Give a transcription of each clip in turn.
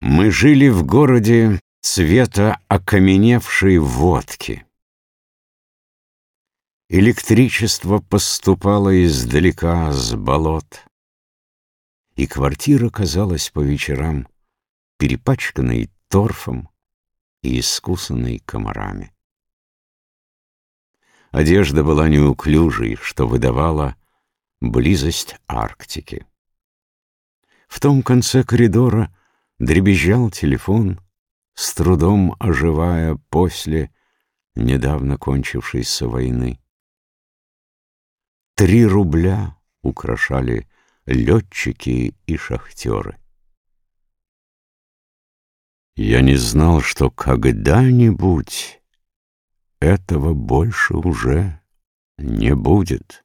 Мы жили в городе цвета окаменевшей водки. Электричество поступало издалека с болот, и квартира казалась по вечерам перепачканной торфом и искусанной комарами. Одежда была неуклюжей, что выдавало близость Арктики. В том конце коридора дребезжал телефон, с трудом оживая после недавно кончившейся войны. 3 рубля украшали летчики и шахтеры. Я не знал, что когда-нибудь этого больше уже не будет.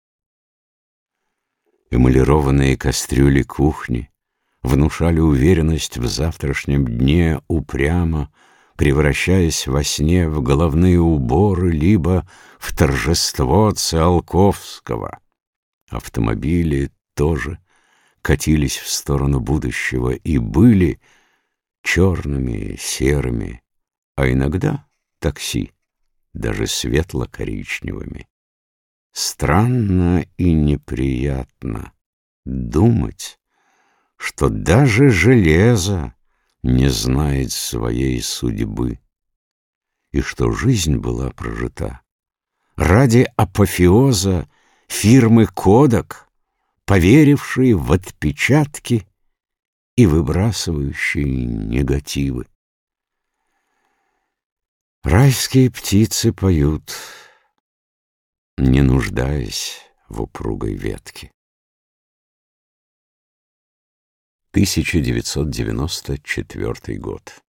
Эмалированные кастрюли кухни внушали уверенность в завтрашнем дне, упрямо превращаясь во сне в головные уборы либо в торжество Циолковского. Автомобили тоже катились в сторону будущего и были черными, серыми, а иногда такси, даже светло-коричневыми. Странно и неприятно думать, что даже железо не знает своей судьбы, и что жизнь была прожита ради апофеоза фирмы «Кодак», поверившей в отпечатки и выбрасывающей негативы. Райские птицы поют, не нуждаясь в упругой ветке. 1994 год.